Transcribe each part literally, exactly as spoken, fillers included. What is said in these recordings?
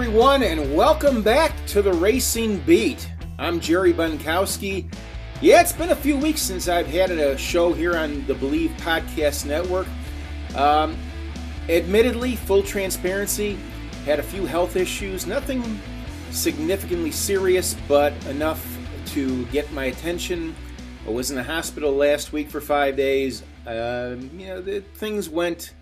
everyone, and welcome back to the Racing Beat. I'm Jerry Bunkowski. Yeah, it's been a few weeks since I've had a show here on the Believe Podcast Network. Um, admittedly, full transparency, had a few health issues, nothing significantly serious, but enough to get my attention. I was in the hospital last week for five days. Uh, you know, the, things went,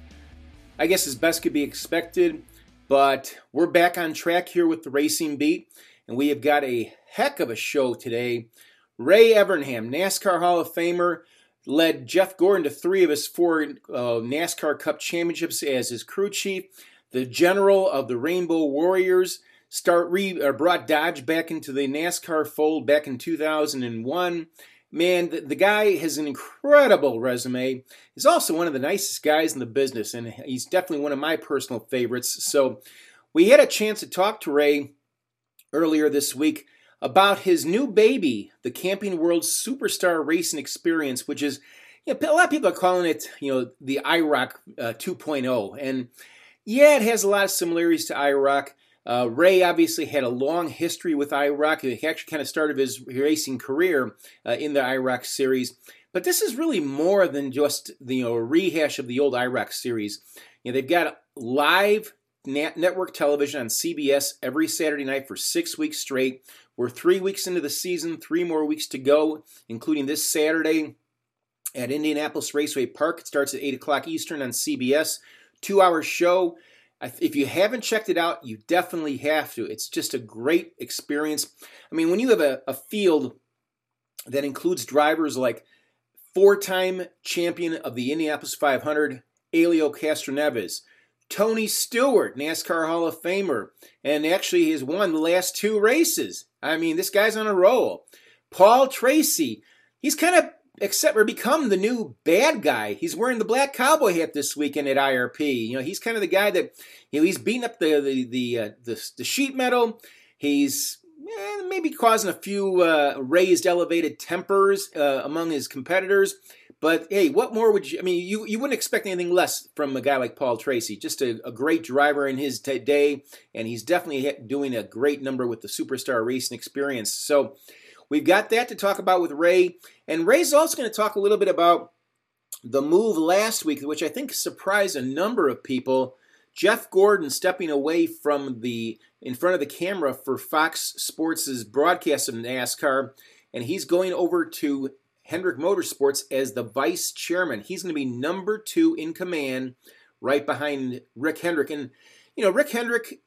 I guess, as best could be expected. But we're back on track here with the Racing Beat, and we have got a heck of a show today. Ray Evernham, NASCAR Hall of Famer, led Jeff Gordon to three of his four uh, NASCAR Cup championships as his crew chief. The general of the Rainbow Warriors, start re, uh, brought Dodge back into the NASCAR fold back in two thousand one. Man, the, the guy has an incredible resume. He's also one of the nicest guys in the business, and he's definitely one of my personal favorites. So we had a chance to talk to Ray earlier this week about his new baby, the Camping World Superstar Racing Experience, which is, you know, a lot of people are calling it, you know, the I ROC uh, two point oh. And yeah, it has a lot of similarities to I ROC. Uh, Ray obviously had a long history with I ROC. He actually kind of started his racing career uh, in the I ROC series. But this is really more than just the you know, rehash of the old I ROC series. You know, they've got live net- network television on C B S every Saturday night for six weeks straight. We're three weeks into the season, three more weeks to go, including this Saturday at Indianapolis Raceway Park. It starts at eight o'clock Eastern on C B S. Two-hour show. If you haven't checked it out, you definitely have to. It's just a great experience. I mean, when you have a, a field that includes drivers like four-time champion of the Indianapolis five hundred, Helio Castroneves, Tony Stewart, NASCAR Hall of Famer, and actually has won the last two races. I mean, this guy's on a roll. Paul Tracy, he's kind of accept or become the new bad guy. He's wearing the black cowboy hat this weekend at I R P. You know, he's kind of the guy that, you know, he's beating up the the the uh, the, the sheet metal. He's eh, maybe causing a few uh, raised, elevated tempers uh, among his competitors. But hey, what more would you? I mean, you you wouldn't expect anything less from a guy like Paul Tracy. Just a, a great driver in his t- day, and he's definitely doing a great number with the Superstar Racing Experience. So we've got that to talk about with Ray. And Ray's also going to talk a little bit about the move last week, which I think surprised a number of people. Jeff Gordon stepping away from the in front of the camera for Fox Sports' broadcast of NASCAR, and he's going over to Hendrick Motorsports as the vice chairman. He's going to be number two in command, right behind Rick Hendrick. And, you know, Rick Hendrick,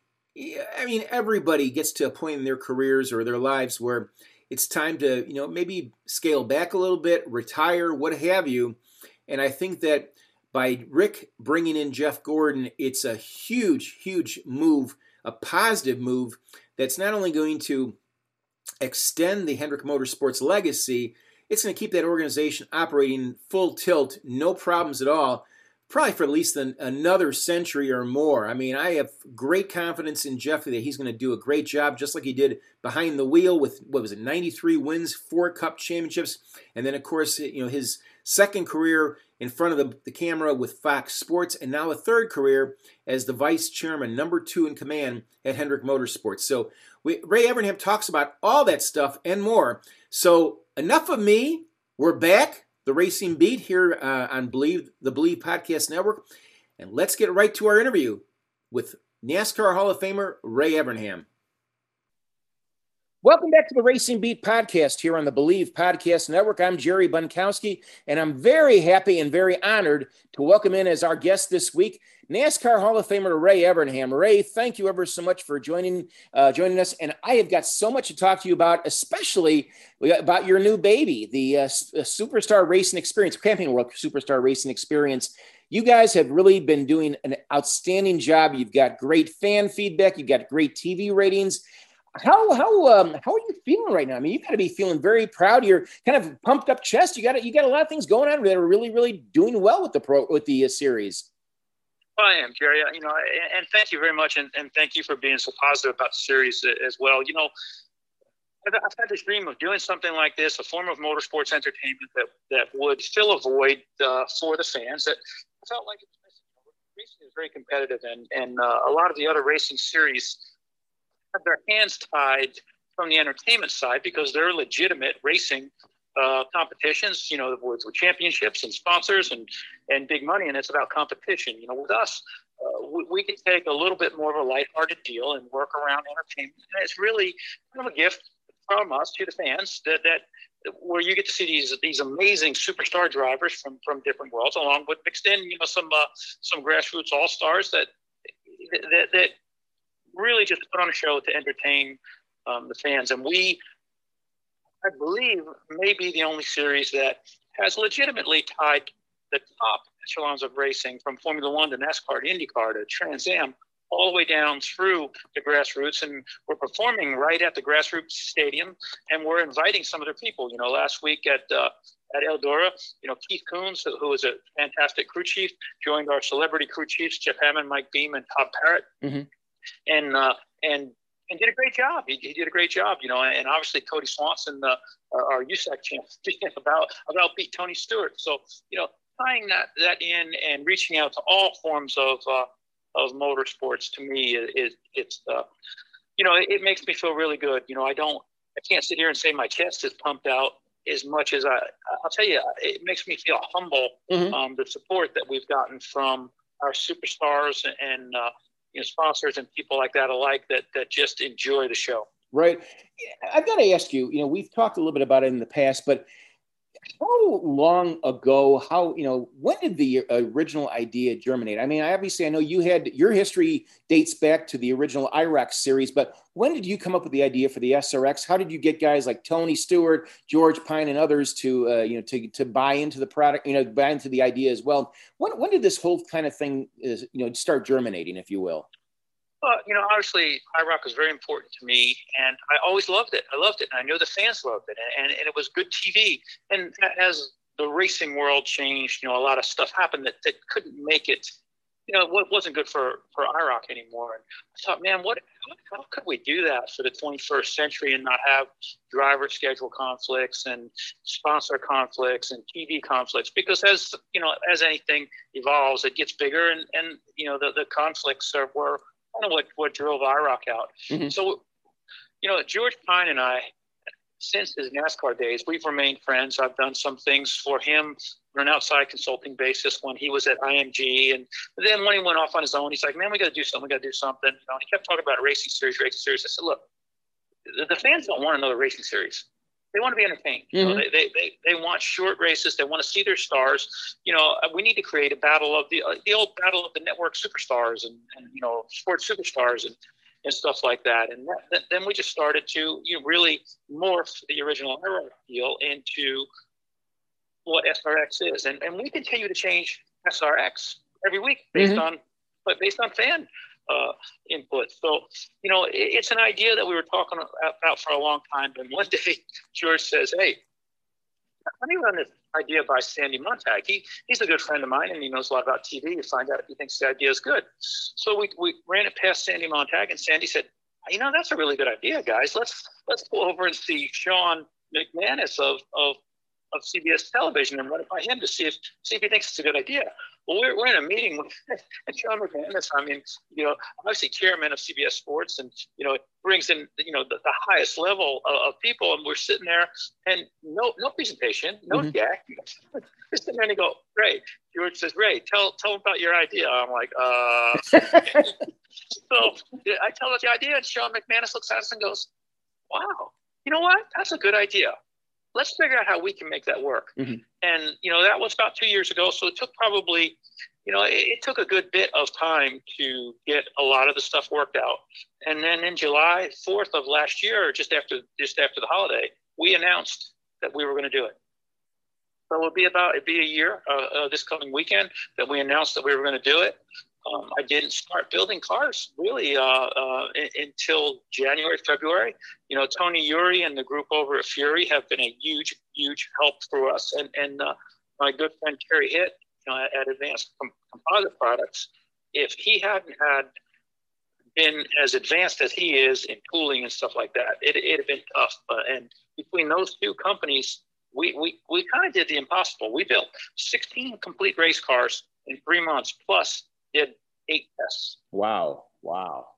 I mean, everybody gets to a point in their careers or their lives where it's time to, you know, maybe scale back a little bit, retire, what have you. And I think that by Rick bringing in Jeff Gordon, it's a huge, huge move, a positive move that's not only going to extend the Hendrick Motorsports legacy, it's going to keep that organization operating full tilt, no problems at all, probably for at least an, another century or more. I mean, I have great confidence in Jeff that he's going to do a great job, just like he did behind the wheel with, what was it, ninety-three wins, four Cup championships, and then, of course, you know, his second career in front of the, the camera with Fox Sports, and now a third career as the vice chairman, number two in command at Hendrick Motorsports. So we, Ray Evernham talks about all that stuff and more. So enough of me. We're back. The Racing Beat here uh, on Believe the Believe Podcast Network. And let's get right to our interview with NASCAR Hall of Famer Ray Evernham. Welcome back to the Racing Beat Podcast here on the Believe Podcast Network. I'm Jerry Bunkowski, and I'm very happy and very honored to welcome in as our guest this week, NASCAR Hall of Famer Ray Evernham. Ray, thank you ever so much for joining uh, joining us, and I have got so much to talk to you about, especially about your new baby, the uh, Superstar Racing Experience, Camping World Superstar Racing Experience. You guys have really been doing an outstanding job. You've got great fan feedback. You've got great T V ratings. How how um how are you feeling right now? I mean, you got to be feeling very proud. You're kind of pumped up chest. You got you got a lot of things going on that are really really doing well with the pro with the uh, series. Well, I am, Jerry. You know, and, and thank you very much, and, and thank you for being so positive about the series as well. You know, I've, I've had this dream of doing something like this, a form of motorsports entertainment that that would fill a void uh, for the fans that I felt like it was missing. Racing is very competitive, and and uh, a lot of the other racing series have their hands tied from the entertainment side because they're legitimate racing uh, competitions, you know, with, with championships and sponsors and, and big money, and it's about competition. You know, with us, uh, we, we can take a little bit more of a lighthearted deal and work around entertainment. And it's really kind of a gift from us to the fans that, that where you get to see these these amazing superstar drivers from, from different worlds, along with mixed in, you know, some uh, some grassroots all stars that, that that really just put on a show to entertain um, the fans. And we, I believe, may be the only series that has legitimately tied the top echelons of racing from Formula One to NASCAR to IndyCar to Trans Am, all the way down through the grassroots. And we're performing right at the grassroots stadium, and we're inviting some of their people. You know, last week at uh, at Eldora, you know, Keith Coons, who is a fantastic crew chief, joined our celebrity crew chiefs, Jeff Hammond, Mike Beam, and Todd Parrott. Mm-hmm. And, uh, and, and did a great job. He, he did a great job, you know, and obviously Cody Swanson, uh, our, our U S A C champ, about, about beat Tony Stewart. So, you know, tying that, that in and reaching out to all forms of, uh, of motorsports, to me, it, it it's, uh, you know, it, it makes me feel really good. You know, I don't, I can't sit here and say my chest is pumped out as much as I, I'll tell you, it makes me feel humble, mm-hmm. um, the support that we've gotten from our superstars and, uh, you know, sponsors and people like that alike that, that just enjoy the show. Right. I've got to ask you, you know, we've talked a little bit about it in the past, but how long ago, how, you know, when did the original idea germinate? I mean, obviously I know you had, your history dates back to the original I ROC series, but when did you come up with the idea for the S R X? How did you get guys like Tony Stewart, George Pine, and others to, uh, you know, to, to buy into the product, you know, buy into the idea as well? When, when did this whole kind of thing is, you know, start germinating, if you will? Well, you know, obviously, I ROC was very important to me, and I always loved it. I loved it, and I know the fans loved it, and, and, and it was good T V. And as the racing world changed, you know, a lot of stuff happened that, that couldn't make it, you know, what wasn't good for, for I ROC anymore. And I thought, man, what, how could we do that for the twenty-first century and not have driver schedule conflicts and sponsor conflicts and T V conflicts? Because as, you know, as anything evolves, it gets bigger, and, and you know, the, the conflicts are, were kind of what, what drove I ROC out. Mm-hmm. So, you know, George Pine and I, since his NASCAR days, we've remained friends. I've done some things for him on an outside consulting basis when he was at I M G. And then when he went off on his own, he's like, man, we got to do something. We got to do something. You know, and he kept talking about racing series, racing series. I said, look, the, the fans don't want another racing series. They want to be entertained. Mm-hmm. You know, they, they, they, they want short races. They want to see their stars. You know, we need to create a battle of the, uh, the old battle of the network superstars and, and you know, sports superstars and, and stuff like that. And that, that, then we just started to, you know, really morph the original I ROC deal into what S R X is. And, and we continue to change S R X every week based mm-hmm. on, but based on fan uh, input. So, you know, it, it's an idea that we were talking about for a long time. And one day George says, hey, let me run this idea by Sandy Montag. He, he's a good friend of mine, and he knows a lot about T V to find out if he thinks the idea is good. So we, we ran it past Sandy Montag, and Sandy said, you know, that's a really good idea, guys. Let's let's go over and see Sean McManus of, of, of C B S Television and run it by him to see if see if he thinks it's a good idea. Well, we're, we're in a meeting with Sean McManus. I mean, you know, obviously chairman of C B S Sports, and, you know, it brings in, you know, the, the highest level of, of people. And we're sitting there and no no presentation, no mm-hmm. jack. We're sitting there and they go, Ray. George says, Ray, tell, tell him about your idea. I'm like, uh. So I tell him the idea, and Sean McManus looks at us and goes, wow, you know what? That's a good idea. Let's figure out how we can make that work. Mm-hmm. And, you know, that was about two years ago. So it took probably, you know, it, it took a good bit of time to get a lot of the stuff worked out. And then in July fourth of last year, just after, just after the holiday, we announced that we were going to do it. So it'll be about, it'd be a year uh, uh, this coming weekend that we announced that we were going to do it. Um, I didn't start building cars really uh, uh, in, until January, February. You know, Tony Uri and the group over at Fury have been a huge, huge help for us. And, and uh, my good friend Terry Hitt, you know, at Advanced Composite Products, if he hadn't had been as advanced as he is in tooling and stuff like that, it, it'd have been tough. Uh, and between those two companies, we we, we kind of did the impossible. We built sixteen complete race cars in three months, plus did eight tests. Wow. Wow.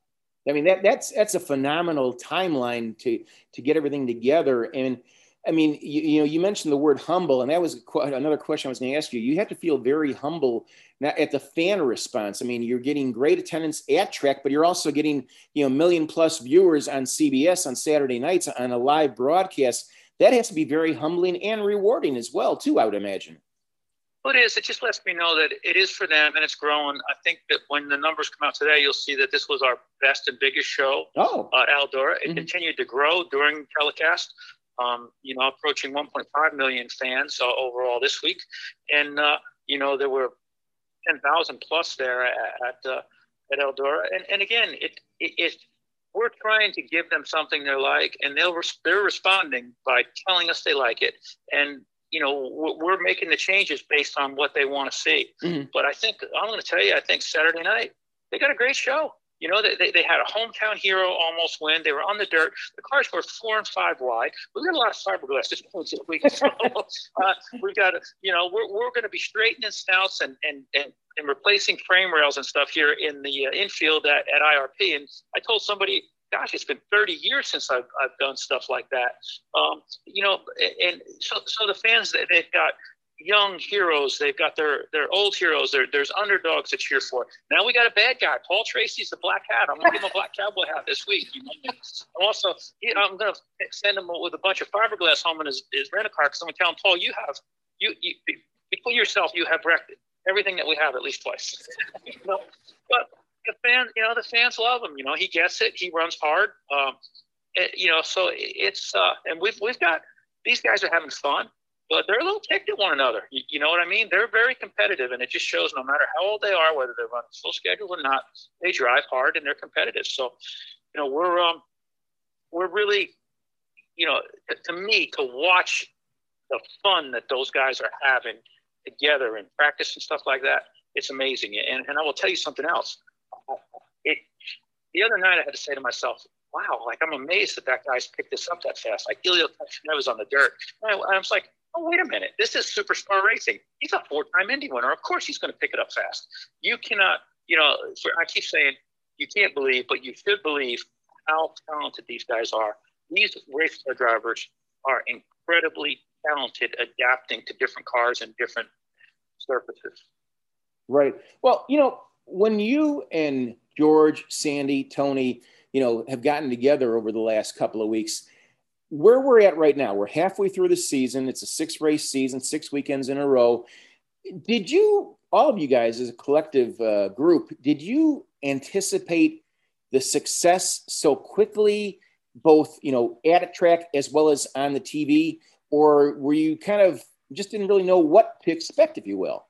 I mean, that that's that's a phenomenal timeline to to get everything together. And I mean, you, you know, you mentioned the word humble, and that was another question I was going to ask you. You have to feel very humble at the fan response. I mean, you're getting great attendance at track, but you're also getting, you know, million plus viewers on C B S on Saturday nights on a live broadcast. That has to be very humbling and rewarding as well, too, I would imagine. Well, it is. It just lets me know that it is for them and it's growing. I think that when the numbers come out today, you'll see that this was our best and biggest show oh. uh, at Eldora. It mm-hmm. continued to grow during telecast, um, you know, approaching one point five million fans uh, overall this week. And, uh, you know, there were ten thousand plus there at at, uh, at Eldora. And, and again, it, it, it we're trying to give them something they like, and they'll they're responding by telling us they like it. And you know, we're making the changes based on what they want to see. Mm-hmm. But I think, I'm going to tell you, I think Saturday night, they got a great show. You know, they, they, they had a hometown hero almost win. They were on the dirt. The cars were four and five wide. We got a lot of fiberglass this week. So, uh, we've got, you know, we're, we're going to be straightening snouts and, and, and, and replacing frame rails and stuff here in the uh, infield at, at I R P. And I told somebody, gosh, it's been thirty years since I've, I've done stuff like that. Um, you know, and so, so the fans, they've got young heroes. They've got their, their old heroes. There, there's underdogs to cheer for. Now we got a bad guy. Paul Tracy's the black hat. I'm going to give him a black cowboy hat this week. You know? I'm also, you know, I'm going to send him with a bunch of fiberglass home in his, his rent-a-car because I'm going to tell him, Paul, you have, you, you, between yourself, you have wrecked everything that we have at least twice. You know? But the fans, you know, the fans love him. You know, he gets it. He runs hard. Um, it, you know, so it's uh, and we've we've got these guys are having fun, but they're a little ticked at one another. You, you know what I mean? They're very competitive, and it just shows no matter how old they are, whether they're running full schedule or not, they drive hard and they're competitive. So, you know, we're um, we're really, you know, to, to me, to watch the fun that those guys are having together in practice and stuff like that, it's amazing. And and I will tell you something else. It, the other night I had to say to myself, wow, like I'm amazed that that guy's picked this up that fast. Like Elio was on the dirt. And I, I was like, oh, wait a minute. This is Superstar Racing. He's a four-time Indy winner. Of course he's going to pick it up fast. You cannot, you know, for, I keep saying you can't believe, but you should believe how talented these guys are. These race car drivers are incredibly talented adapting to different cars and different surfaces. Right. Well, you know, when you and George, Sandy, Tony, you know, have gotten together over the last couple of weeks, where we're at right now, we're halfway through the season. It's a six race season, six weekends in a row. Did you, all of you guys as a collective uh, group, did you anticipate the success so quickly, both, you know, at a track as well as on the T V, or were you kind of just didn't really know what to expect, if you will?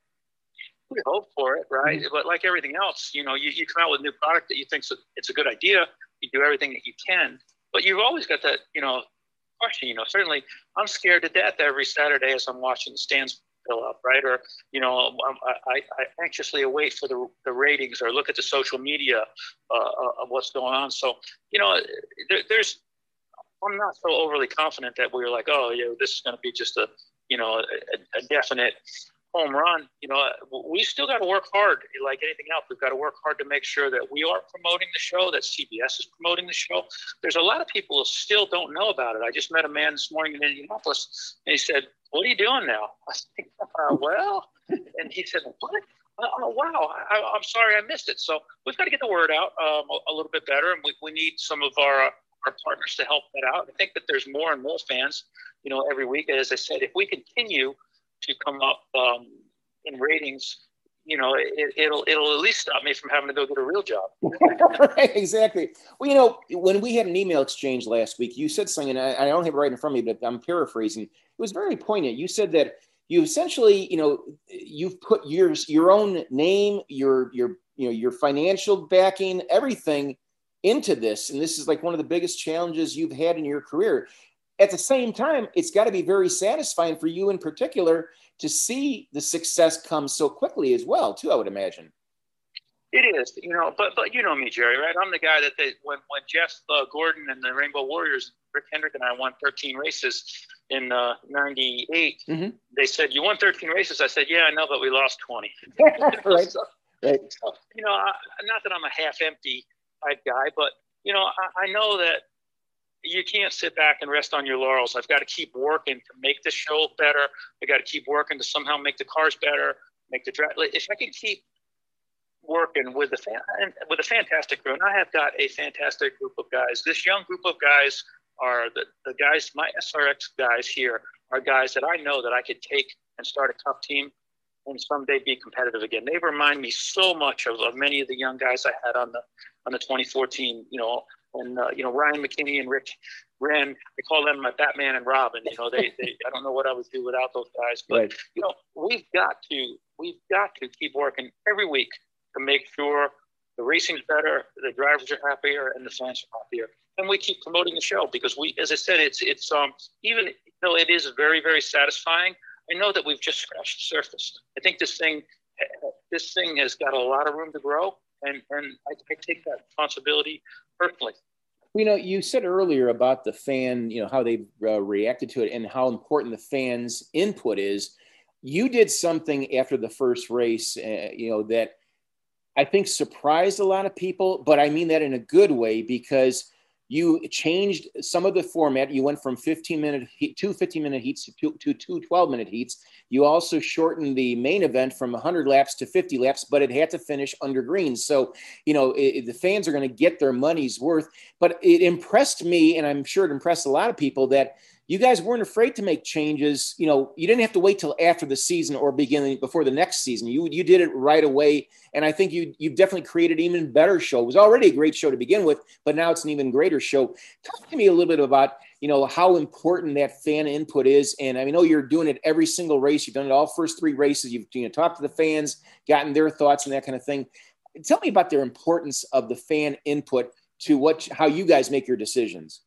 We hope for it, right? Mm-hmm. But like everything else, you know, you, you come out with a new product that you think it's a good idea. You do everything that you can, but you've always got that, you know, question. You know, certainly I'm scared to death every Saturday as I'm watching the stands fill up, right? Or, you know, I, I, I anxiously await for the, the ratings or look at the social media uh, of what's going on. So, you know, there, there's, I'm not so overly confident that we're like, oh, yeah, this is going to be just a, you know, a, a definite home run. You know, we still got to work hard. Like anything else, we've got to work hard to make sure that we are promoting the show, that C B S is promoting the show. There's a lot of people who still don't know about it. I just met a man this morning in Indianapolis, and he said, what are you doing now? I said, uh, well, and he said, what? Oh, wow. I, I'm sorry I missed it. So we've got to get the word out um, a, a little bit better, and we, we need some of our, uh, our partners to help that out. I think that there's more and more fans, you know, every week. As I said, if we continue to come up um, in ratings, you know, it, it'll it'll at least stop me from having to go get a real job. Right, exactly. Well, you know, when we had an email exchange last week, you said something, and I, I don't have it right in front of me, but I'm paraphrasing. It was very poignant. You said that you essentially, you know, you've put your your own name, your your you know your financial backing, everything into this, and this is like one of the biggest challenges you've had in your career. At the same time, it's got to be very satisfying for you in particular to see the success come so quickly as well, too, I would imagine. It is, you know, but but you know me, Jerry, right? I'm the guy that they, when, when Jeff uh, Gordon and the Rainbow Warriors, Rick Hendrick and I won thirteen races in uh, ninety-eight, mm-hmm. They said, you won thirteen races? I said, yeah, I know, but we lost twenty. Right. So, right. So, you know, I, not that I'm a half-empty type guy, but you know, I, I know that you can't sit back and rest on your laurels. I've got to keep working to make the show better. I got to keep working to somehow make the cars better, make the drive. If I can keep working with the fan, with a fantastic crew, and I have got a fantastic group of guys. This young group of guys are the, the guys, my S R X guys here are guys that I know that I could take and start a tough team and someday be competitive again. They remind me so much of, of many of the young guys I had on the on the twenty fourteen, you know, and uh, you know, Ryan McKinney and Rick Wren. I call them my Batman and Robin. You know, they, they I don't know what I would do without those guys. But right. you know, we've got to we've got to keep working every week to make sure the racing's better, the drivers are happier, and the fans are happier. And we keep promoting the show because we, as I said, it's it's um even though it is very very satisfying, I know that we've just scratched the surface. I think this thing this thing has got a lot of room to grow, and and I, I take that responsibility personally. You know, you said earlier about the fan, you know, how they uh, reacted to it and how important the fans' input is. You did something after the first race, uh, you know, that I think surprised a lot of people, but I mean that in a good way because you changed some of the format. You went from fifteen minute heat, two fifteen minute heats to two, to two twelve minute heats. You also shortened the main event from one hundred laps to fifty laps, but it had to finish under greens. So, you know, it, the fans are going to get their money's worth, but it impressed me, and I'm sure it impressed a lot of people that you guys weren't afraid to make changes. You know, you didn't have to wait till after the season or beginning before the next season. You you did it right away. And I think you you've definitely created an even better show. It was already a great show to begin with, but now it's an even greater show. Talk to me a little bit about, you know, how important that fan input is. And I know you're doing it every single race. You've done it all first three races. You've you know, talked to the fans, gotten their thoughts and that kind of thing. Tell me about their importance of the fan input to what how you guys make your decisions.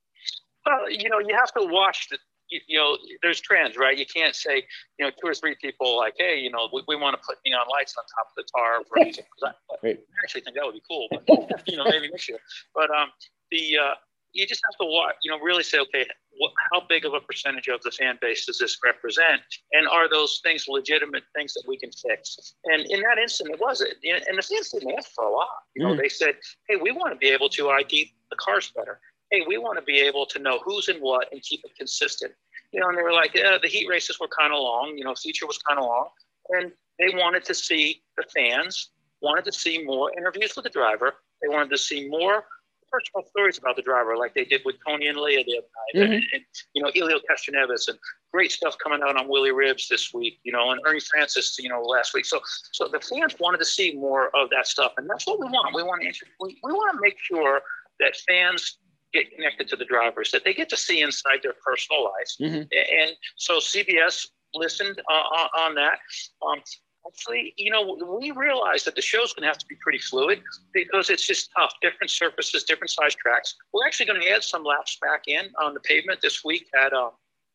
Well, you know, you have to watch the, you, you know, there's trends, right? You can't say, you know, two or three people like, hey, you know, we, we want to put neon lights on top of the tar. For I, I actually think that would be cool, but, you know, maybe next year. But um, the uh, you just have to watch, you know, really say, okay, what, how big of a percentage of the fan base does this represent? And are those things legitimate things that we can fix? And in that instant, it was it. And the fans didn't ask for a lot. You know, mm. they said, hey, we want to be able to I D the cars better. Hey, we want to be able to know who's in what and keep it consistent. You know, and they were like, yeah, the heat races were kind of long. You know, feature was kind of long. And they wanted to see, the fans wanted to see more interviews with the driver. They wanted to see more personal stories about the driver, like they did with Tony and Leah the other night. Mm-hmm. And, and, you know, Elio Castroneves, and great stuff coming out on Willie Ribbs this week, you know, and Ernie Francis, you know, last week. So so the fans wanted to see more of that stuff. And that's what we want. We want to, we, we want to make sure that fans get connected to the drivers, that they get to see inside their personal lives. Mm-hmm. And so C B S listened uh, on that. Um, actually, you know, we realized that the show's going to have to be pretty fluid because it's just tough. Different surfaces, different size tracks. We're actually going to add some laps back in on the pavement this week at um,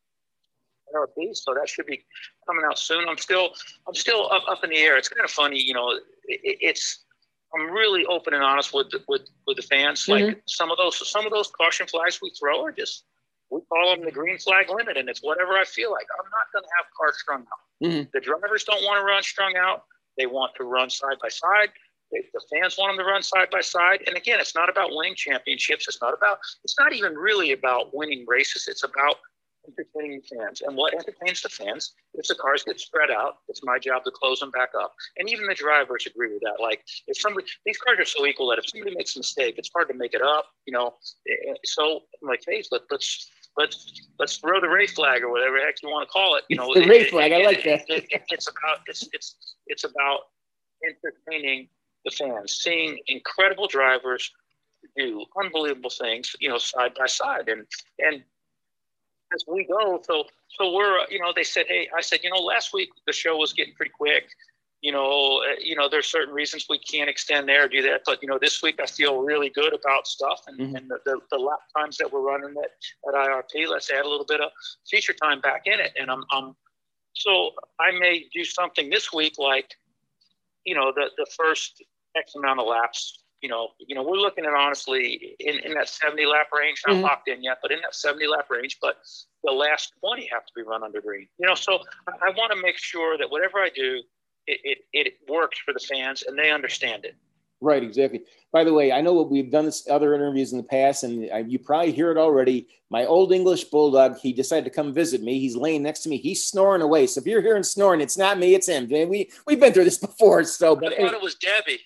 R P, so that should be coming out soon. I'm still, I'm still up, up in the air. It's kind of funny, you know, it, it's, I'm really open and honest with the, with with the fans. Mm-hmm. Like some of those some of those caution flags we throw are just, we call them the green flag limit, and it's whatever I feel like. I'm not going to have cars strung out. Mm-hmm. The drivers don't want to run strung out. They want to run side by side. They, the fans want them to run side by side. And again, it's not about winning championships. It's not about. It's not even really about winning races. It's about entertaining the fans. And what entertains the fans, if the cars get spread out, it's my job to close them back up. And even the drivers agree with that. Like, if somebody, these cars are so equal that if somebody makes a mistake, it's hard to make it up, you know. So I'm like, hey, let, let's let's let's throw the Ray flag or whatever the heck you want to call it. You know, the it, Ray it, flag. it, I like that. It, it, it's about it's it's it's about entertaining the fans, seeing incredible drivers do unbelievable things, you know, side by side, and and. As we go, so so we're, you know, they said, hey, I said, you know, last week the show was getting pretty quick. You know, uh, you know, there's certain reasons we can't extend there or do that, but you know, this week I feel really good about stuff, and, mm-hmm. and the, the the lap times that we're running at, at I R P. Let's add a little bit of feature time back in it, and I'm um, so I may do something this week like, you know, the the first X amount of laps. You know, you know, we're looking at honestly in, in that seventy lap range, not mm-hmm. locked in yet, but in that seventy lap range, but the last twenty have to be run under green. You know, so I, I want to make sure that whatever I do, it, it, it works for the fans and they understand it. Right, exactly. By the way, I know we've done this other interviews in the past, and I, you probably hear it already. My old English bulldog, he decided to come visit me. He's laying next to me. He's snoring away. So if you're hearing snoring, it's not me, it's him. We we've been through this before. So, but I thought it was Debbie.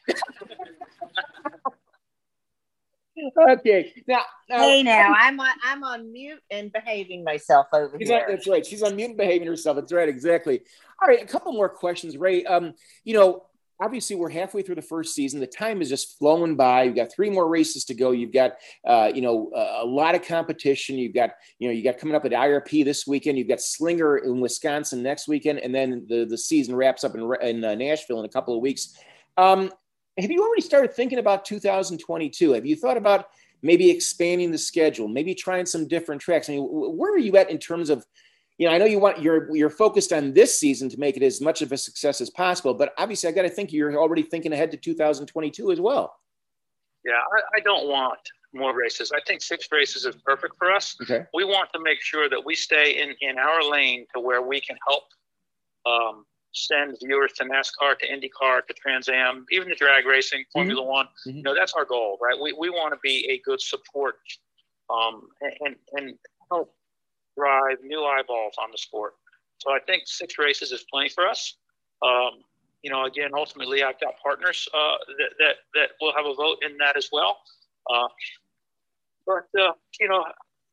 Okay. Now, now, hey, now I'm on I'm on mute and behaving myself over she's here. On, that's right. She's on mute and behaving herself. That's right. Exactly. All right. A couple more questions, Ray. Um, you know, obviously we're halfway through the first season. The time is just flowing by. You've got three more races to go. You've got, uh, you know, a lot of competition. You've got, you know, you got coming up at I R P this weekend. You've got Slinger in Wisconsin next weekend, and then the the season wraps up in, in uh, Nashville in a couple of weeks. Um, have you already started thinking about two thousand twenty-two? Have you thought about maybe expanding the schedule, maybe trying some different tracks? I mean, where are you at in terms of, you know, I know you want, you're, you're focused on this season to make it as much of a success as possible, but obviously I got to think you're already thinking ahead to two thousand twenty-two as well. Yeah, I, I don't want more races. I think six races is perfect for us. Okay. We want to make sure that we stay in, in our lane to where we can help um, send viewers to NASCAR, to IndyCar, to Trans Am, even to drag racing, Formula mm-hmm. One. Mm-hmm. You know, that's our goal, right? We we want to be a good support um, and and help drive new eyeballs on the sport. So I think six races is plenty for us. Um, you know, again, ultimately, I've got partners uh, that, that that will have a vote in that as well. Uh, but uh, you know,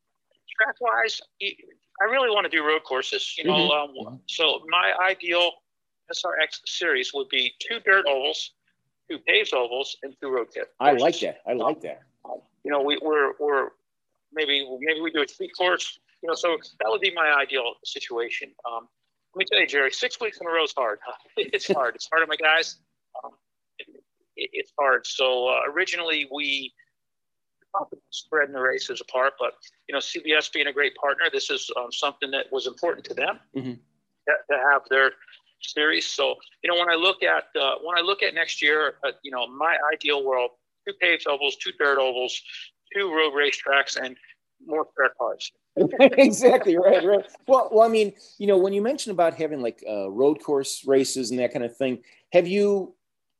track-wise, I really want to do road courses. You know, mm-hmm. um, so my ideal S R X series would be two dirt ovals, two paved ovals, and two road courses. I like that. I like that. Um, you know, we, we're we're maybe maybe we do a street course. You know, so that would be my ideal situation. Um, let me tell you, Jerry, six weeks in a row is hard. It's hard. It's hard on my guys. Um, it, it, it's hard. So uh, originally we spreading the races apart, but you know, C B S being a great partner, this is um, something that was important to them mm-hmm. to, to have their series. So you know, when I look at uh, when I look at next year, uh, you know, my ideal world: two paved ovals, two dirt ovals, two road racetracks, and more spare cars. Exactly right, right. Well, well, I mean, you know, when you mentioned about having like uh, road course races and that kind of thing, have you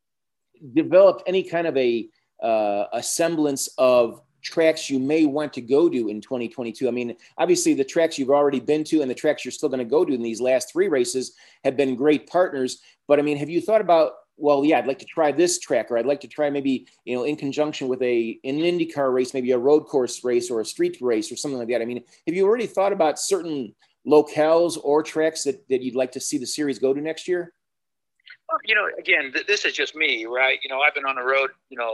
developed any kind of a uh, a semblance of tracks you may want to go to in twenty twenty-two? I mean, obviously the tracks you've already been to and the tracks you're still going to go to in these last three races have been great partners. But I mean, have you thought about, well, yeah, I'd like to try this track, or I'd like to try maybe, you know, in conjunction with a an IndyCar race, maybe a road course race or a street race or something like that? I mean, have you already thought about certain locales or tracks that, that you'd like to see the series go to next year? Well, you know, again, th- this is just me, right? You know, I've been on the road, you know,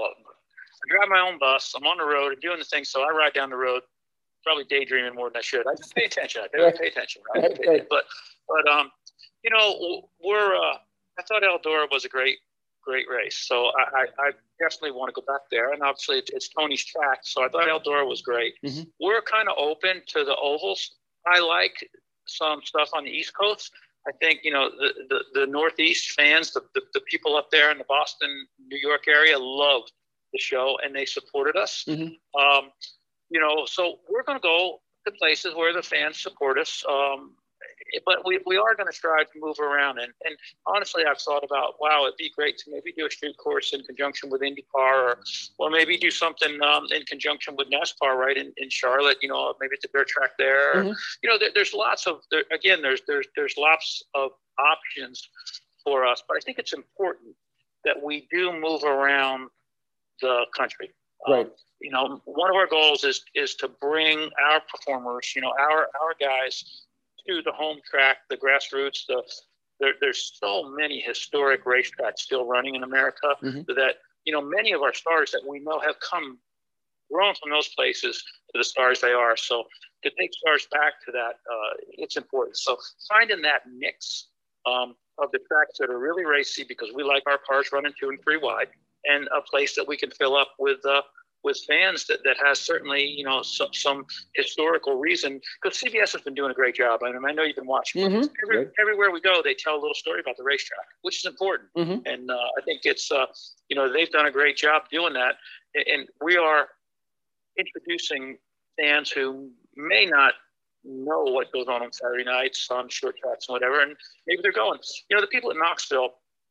I drive my own bus. I'm on the road and doing the thing. So I ride down the road, probably daydreaming more than I should. I just pay attention. I pay, pay attention. Right? Pay attention. But, but, um, you know, we're, uh, I thought Eldora was a great, great race. So I, I, I definitely want to go back there. And obviously it's, it's Tony's track. So I thought Eldora was great. Mm-hmm. We're kind of open to the ovals. I like some stuff on the East Coast. I think, you know, the, the, the Northeast fans, the, the, the people up there in the Boston, New York area love the show, and they supported us. Mm-hmm. Um, you know, so we're going to go to places where the fans support us. Um, but we, we are going to strive to move around. And, and honestly, I've thought about, wow, it'd be great to maybe do a street course in conjunction with IndyCar, or, or maybe do something um, in conjunction with NASCAR, right, in, in Charlotte, you know, maybe it's a dirt track there. Mm-hmm. You know, there, there's lots of, there, again, there's, there's, there's lots of options for us. But I think it's important that we do move around the country. Right. Um, you know, one of our goals is is to bring our performers, you know, our our guys to the home track, the grassroots. The there, there's so many historic racetracks still running in America mm-hmm. that, you know, many of our stars that we know have come grown from those places to the stars they are. So to take stars back to that, uh, it's important. So finding that mix um, of the tracks that are really racy, because we like our cars running two and three wide, and a place that we can fill up with uh, with fans that, that has certainly, you know, some, some historical reason. Because C B S has been doing a great job. I mean, I know you've been watching. Mm-hmm. Every, right. Everywhere we go, they tell a little story about the racetrack, which is important. Mm-hmm. And uh, I think it's, uh, you know, they've done a great job doing that. And we are introducing fans who may not know what goes on on Saturday nights on short tracks and whatever, and maybe they're going. You know, the people at Knoxville,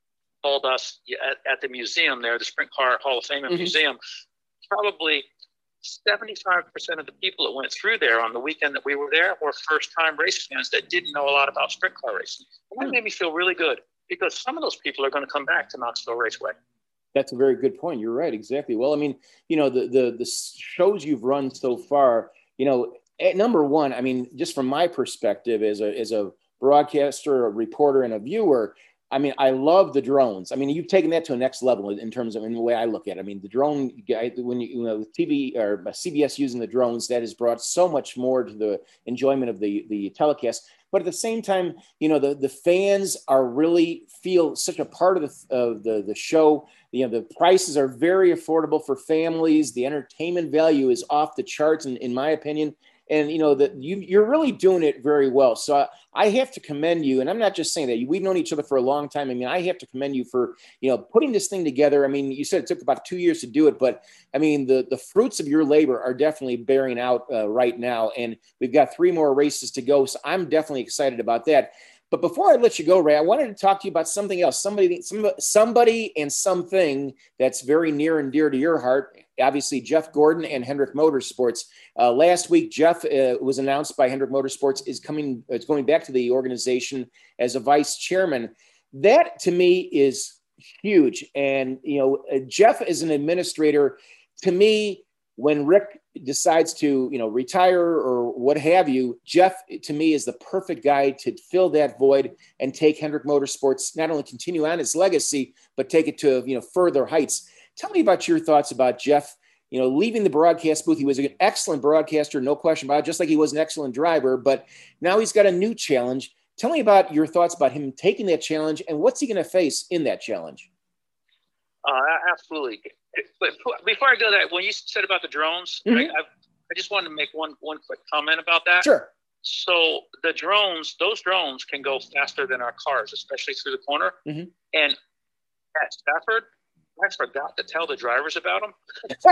told us at, at the museum there, the Sprint Car Hall of Fame mm-hmm. Museum, probably seventy-five percent of the people that went through there on the weekend that we were there were first-time race fans that didn't know a lot about sprint car racing. And that made me feel really good because some of those people are going to come back to Knoxville Raceway. That's a very good point. You're right. Exactly. Well, I mean, you know, the the the shows you've run so far, you know, at number one, I mean, just from my perspective as a as a broadcaster, a reporter, and a viewer, I mean, I love the drones. I mean, you've taken that to a next level in terms of in the way I look at it. I mean, the drone guy, when you, you know, T V or C B S using the drones, that has brought so much more to the enjoyment of the, the telecast. But at the same time, you know, the, the fans are really feel such a part of the, of the, the show. You know, the prices are very affordable for families. The entertainment value is off the charts, in, in my opinion. And, you know, that you, you're really doing it very well. So I, I have to commend you. And I'm not just saying that. We've known each other for a long time. I mean, I have to commend you for, you know, putting this thing together. I mean, you said it took about two years to do it. But, I mean, the, the fruits of your labor are definitely bearing out uh, right now. And we've got three more races to go. So I'm definitely excited about that. But before I let you go, Ray, I wanted to talk to you about something else, somebody, some, somebody and something that's very near and dear to your heart. Obviously, Jeff Gordon and Hendrick Motorsports. Uh, last week, Jeff uh, was announced by Hendrick Motorsports is coming. It's going back to the organization as a vice chairman. That to me is huge. And you know, uh, Jeff is an administrator. To me, when Rick decides to, you know, retire or what have you, Jeff, to me, is the perfect guy to fill that void and take Hendrick Motorsports, not only continue on his legacy, but take it to, you know, further heights. Tell me about your thoughts about Jeff, you know, leaving the broadcast booth. He was an excellent broadcaster, no question about it, just like he was an excellent driver, but now he's got a new challenge. Tell me about your thoughts about him taking that challenge and what's he going to face in that challenge? Uh, absolutely. But before I go there, when you said about the drones, mm-hmm. I, I, I just wanted to make one one quick comment about that. Sure. So the drones, those drones can go faster than our cars, especially through the corner. Mm-hmm. And at Stafford, I forgot to tell the drivers about them. So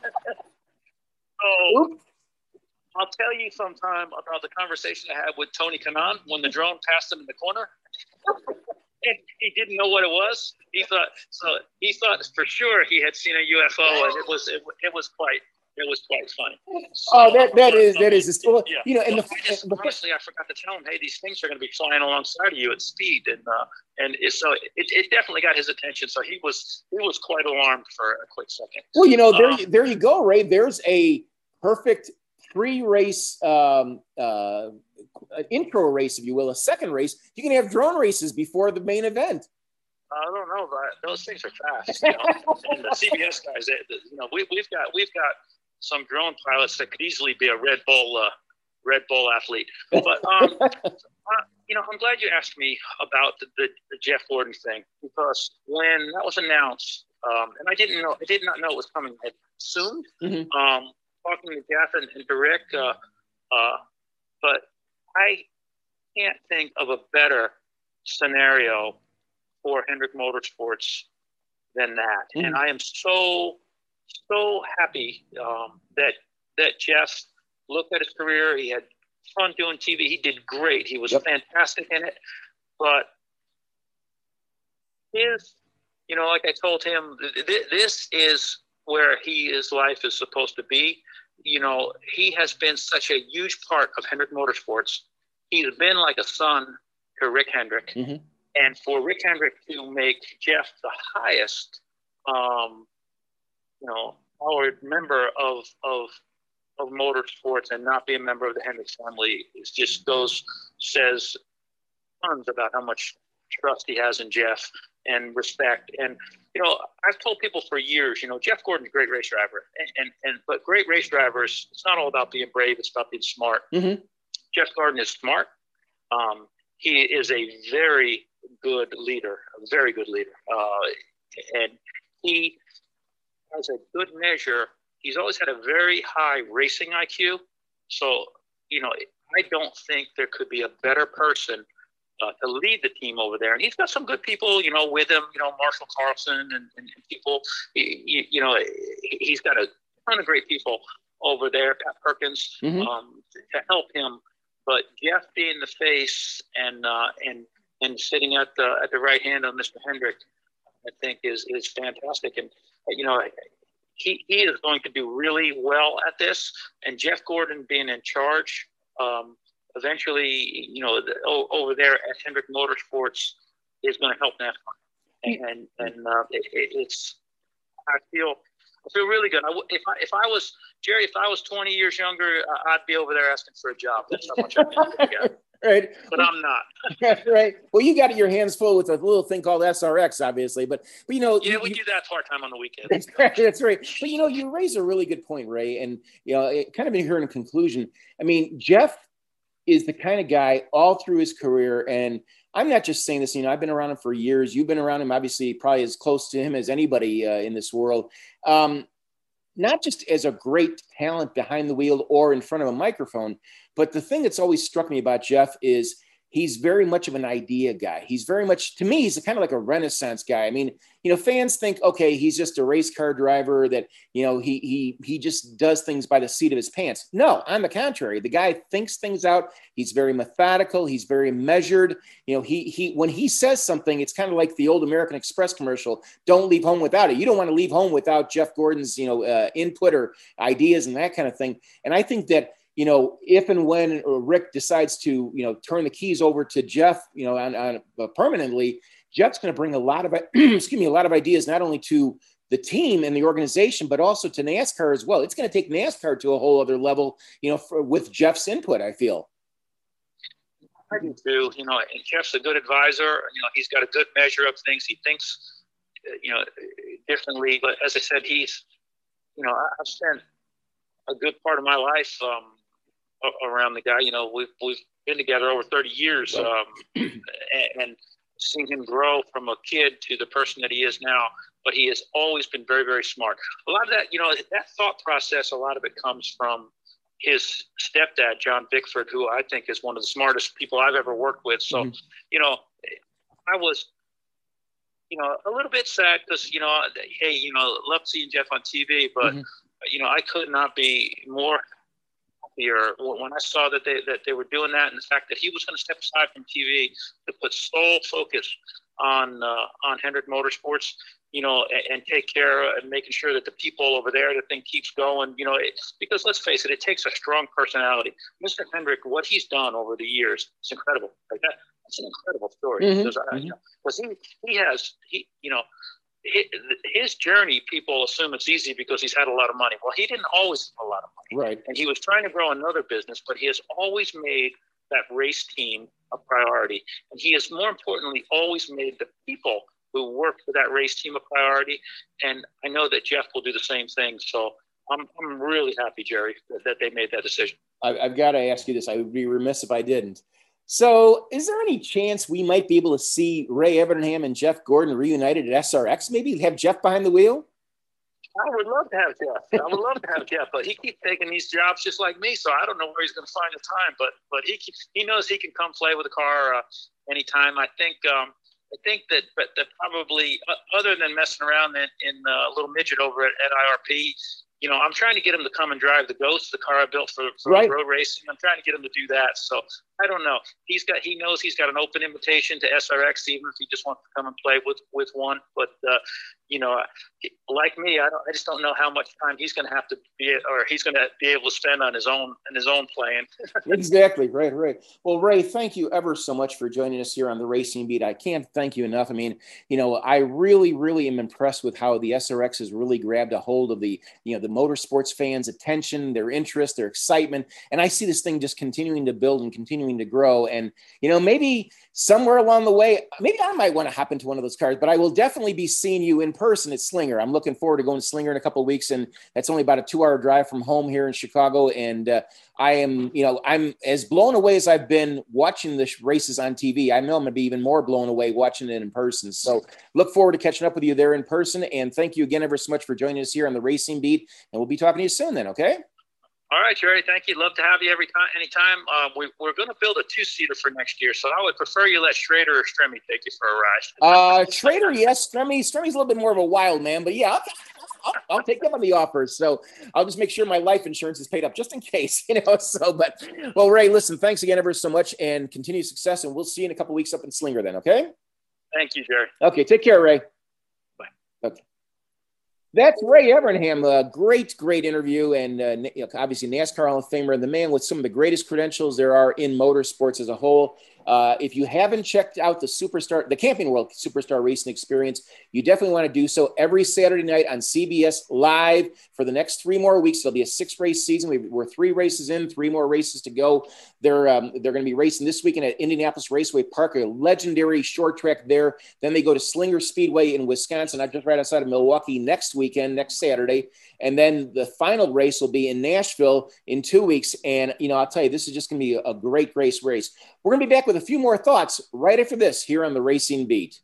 I'll tell you sometime about the conversation I had with Tony Kanaan when the drone passed him in the corner. And he didn't know what it was. He thought so. He thought for sure he had seen a U F O, and it was it, it was quite it was quite funny. So, oh, that that is that is well, yeah. You know, and well, the, I just, the, honestly, I forgot to tell him, hey, these things are going to be flying alongside of you at speed, and uh, and it, so it, it definitely got his attention. So he was he was quite alarmed for a quick second. Well, you know, there um, there you go, Ray. There's a perfect pre-race um, uh, intro race, if you will, a second race. You can have drone races before the main event. I don't know, but those things are fast. You know? And the C B S guys, they, you know, we, we've got we've got some drone pilots that could easily be a Red Bull uh, Red Bull athlete. But um, uh, you know, I'm glad you asked me about the, the, the Jeff Gordon thing, because when that was announced, um, and I didn't know, I did not know it was coming soon. Mm-hmm. Um, talking to Jeff and, and to Rick, uh, uh, but I can't think of a better scenario for Hendrick Motorsports than that. Mm. And I am so, so happy um, that that Jeff looked at his career. He had fun doing T V. He did great. He was yep. fantastic in it. But his, you know, like I told him, th- this is where he, his life is supposed to be. You know, he has been such a huge part of Hendrick Motorsports. He's been like a son to Rick Hendrick. Mm-hmm. And for Rick Hendrick to make Jeff the highest, um, you know, honored member of, of, of motorsports and not be a member of the Hendrick family, it just goes, says tons about how much trust he has in Jeff and respect. And, you know, I've told people for years, you know, Jeff Gordon's a great race driver. And, and, and but great race drivers, it's not all about being brave, it's about being smart. Mm-hmm. Jeff Gordon is smart. Um, he is a very good leader, a very good leader. Uh, and he has a good measure. He's always had a very high racing I Q. So, you know, I don't think there could be a better person uh, to lead the team over there. And he's got some good people, you know, with him, you know, Marshall Carlson and, and, and people, you, you know, he's got a ton of great people over there, Pat Perkins, mm-hmm. um, to help him. But Jeff being the face and uh, and and sitting at the at the right hand of Mister Hendrick, I think is is fantastic. And you know, he he is going to do really well at this. And Jeff Gordon being in charge, um, eventually, you know, the, over there at Hendrick Motorsports is going to help NASCAR. And and, and uh, it, it's I feel. I feel really good. I, if I if I was Jerry, if I was twenty years younger, uh, I'd be over there asking for a job. That's how much I'm together. Right. But I'm not. Right. Well, you got your hands full with a little thing called S R X, obviously. But but you know, yeah, you, we do that part time on the weekend. That's right. That's right. But you know, you raise a really good point, Ray. And you know, it kind of been here in conclusion. I mean, Jeff is the kind of guy all through his career, and I'm not just saying this, you know, I've been around him for years. You've been around him, obviously, probably as close to him as anybody uh, in this world. Um, not just as a great talent behind the wheel or in front of a microphone, but the thing that's always struck me about Jeff is he's very much of an idea guy. He's very much, to me, he's kind of like a Renaissance guy. I mean, you know, fans think, okay, he's just a race car driver that, you know, he he he just does things by the seat of his pants. No, on the contrary, the guy thinks things out. He's very methodical. He's very measured. You know, he he when he says something, it's kind of like the old American Express commercial. Don't leave home without it. You don't want to leave home without Jeff Gordon's, you know, uh, input or ideas and that kind of thing. And I think that, you know, if and when Rick decides to, you know, turn the keys over to Jeff, you know, on, on uh, permanently, Jeff's going to bring a lot of, excuse me, a lot of ideas, not only to the team and the organization, but also to NASCAR as well. It's going to take NASCAR to a whole other level, you know, for, with Jeff's input, I feel. I do too. You know, and Jeff's a good advisor. You know, he's got a good measure of things. He thinks, you know, differently. But as I said, he's, you know, I've spent a good part of my life um, around the guy. You know, we've we've been together over thirty years, um, and, and seen him grow from a kid to the person that he is now. But he has always been very, very smart. A lot of that, you know, that thought process, a lot of it comes from his stepdad, John Bickford, who I think is one of the smartest people I've ever worked with. So, mm-hmm. you know, I was, you know, a little bit sad because, you know, hey, you know, love seeing Jeff on T V, but, mm-hmm. you know, I could not be more happier when I saw that they, that they were doing that, and the fact that he was going to step aside from T V to put sole focus on, uh, on Hendrick Motorsports, you know, and, and take care and making sure that the people over there, the thing keeps going, you know, it, because let's face it, it takes a strong personality. Mister Hendrick, what he's done over the years, it's incredible. Like that, that's an incredible story. Mm-hmm. Because, I, you know, because he, he has, he, you know, his, his journey, people assume it's easy because he's had a lot of money. Well, he didn't always have a lot of money. Right. And he was trying to grow another business, but he has always made that race team a priority. And he has, more importantly, always made the people who work for that race team a priority. And I know that Jeff will do the same thing. So I'm I'm really happy, Jerry, that, that they made that decision. I, I've got to ask you this. I would be remiss if I didn't. So is there any chance we might be able to see Ray Evernham and Jeff Gordon reunited at S R X? Maybe have Jeff behind the wheel? I would love to have Jeff. I would love to have Jeff, but he keeps taking these jobs just like me, so I don't know where he's going to find the time. But but he keeps, he knows he can come play with a car uh, anytime. I think um, I think that but that probably uh, other than messing around in, in uh, little midget over at, at I R P, you know, I'm trying to get him to come and drive the Ghost, the car I built for, for right. road racing. I'm trying to get him to do that. So I don't know. He's got, he knows he's got an open invitation to S R X, even if he just wants to come and play with, with one. But, uh, you know, like me, I don't, I just don't know how much time he's going to have to be, or he's going to be able to spend on his own, and his own playing. Exactly. Right. Right. Well, Ray, thank you ever so much for joining us here on the Racing Beat. I can't thank you enough. I mean, you know, I really, really am impressed with how the S R X has really grabbed a hold of the, you know, the motorsports fans' attention, their interest, their excitement. And I see this thing just continuing to build and continuing to grow. And, you know, maybe somewhere along the way, maybe I might want to hop into one of those cars, but I will definitely be seeing you in person at Slinger. I'm looking forward to going to Slinger in a couple of weeks. And that's only about a two hour drive from home here in Chicago. And uh, I am, you know, I'm as blown away as I've been watching the races on T V. I know I'm going to be even more blown away watching it in person. So look forward to catching up with you there in person. And thank you again ever so much for joining us here on the Racing Beat. And we'll be talking to you soon then. Okay. All right, Jerry. Thank you. Love to have you every time, anytime. Uh, we, we're going to build a two-seater for next year, so I would prefer you let Schrader or Stremme take you for a ride. uh, Schrader, yes. Stremme, Stremme's a little bit more of a wild man, but yeah, I'll, I'll, I'll take them on the offers. So I'll just make sure my life insurance is paid up just in case, you know. So, but well, Ray, listen, thanks again ever so much, and continued success, and we'll see you in a couple weeks up in Slinger then. Okay. Thank you, Jerry. Okay, take care, Ray. Okay. That's Ray Evernham. A great, great interview. And uh, you know, obviously NASCAR Hall of Famer and the man with some of the greatest credentials there are in motorsports as a whole. Uh, if you haven't checked out the Superstar, the Camping World Superstar Racing Experience, you definitely want to do so every Saturday night on C B S Live for the next three more weeks. There'll be a six-race season. We, we're three races in, three more races to go. They're um, they're going to be racing this weekend at Indianapolis Raceway Park, a legendary short track there. Then they go to Slinger Speedway in Wisconsin, just right outside of Milwaukee, next weekend, next Saturday. And then the final race will be in Nashville in two weeks. And, you know, I'll tell you, this is just going to be a, a great race race. We're going to be back with a few more thoughts right after this here on the Racing Beat.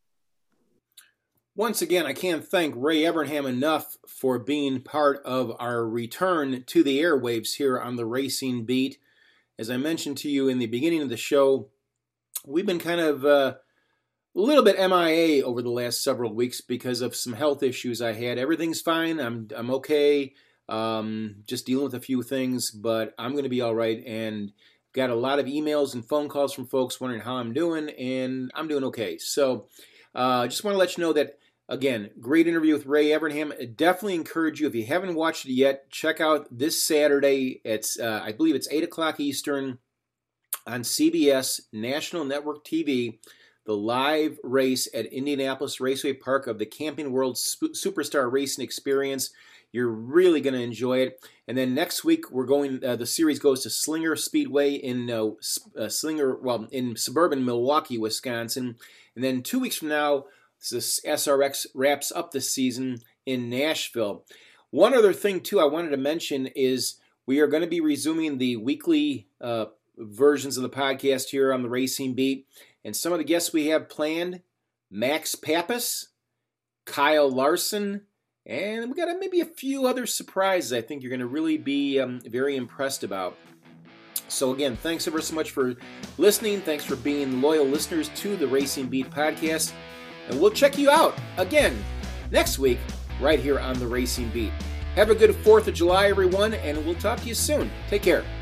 Once again, I can't thank Ray Evernham enough for being part of our return to the airwaves here on the Racing Beat. As I mentioned to you in the beginning of the show, we've been kind of uh, a little bit M I A over the last several weeks because of some health issues I had. Everything's fine. I'm I'm okay. Um, just dealing with a few things, but I'm going to be all right. And got a lot of emails and phone calls from folks wondering how I'm doing, and I'm doing okay. So I uh, just want to let you know that, again, great interview with Ray Evernham. I definitely encourage you, if you haven't watched it yet, check out this Saturday. It's uh, I believe it's eight o'clock Eastern on C B S National Network T V, the live race at Indianapolis Raceway Park of the Camping World Superstar Racing Experience. You're really going to enjoy it. And then next week, we're going. Uh, the series goes to Slinger Speedway in uh, uh, Slinger, well, in suburban Milwaukee, Wisconsin. And then two weeks from now, this S R X wraps up the season in Nashville. One other thing, too, I wanted to mention is we are going to be resuming the weekly uh, versions of the podcast here on the Racing Beat. And some of the guests we have planned: Max Pappas, Kyle Larson, and we got maybe a few other surprises I think you're going to really be um, very impressed about. So again, thanks ever so much for listening. Thanks for being loyal listeners to the Racing Beat podcast. And we'll check you out again next week right here on the Racing Beat. Have a good fourth of July, everyone, and we'll talk to you soon. Take care.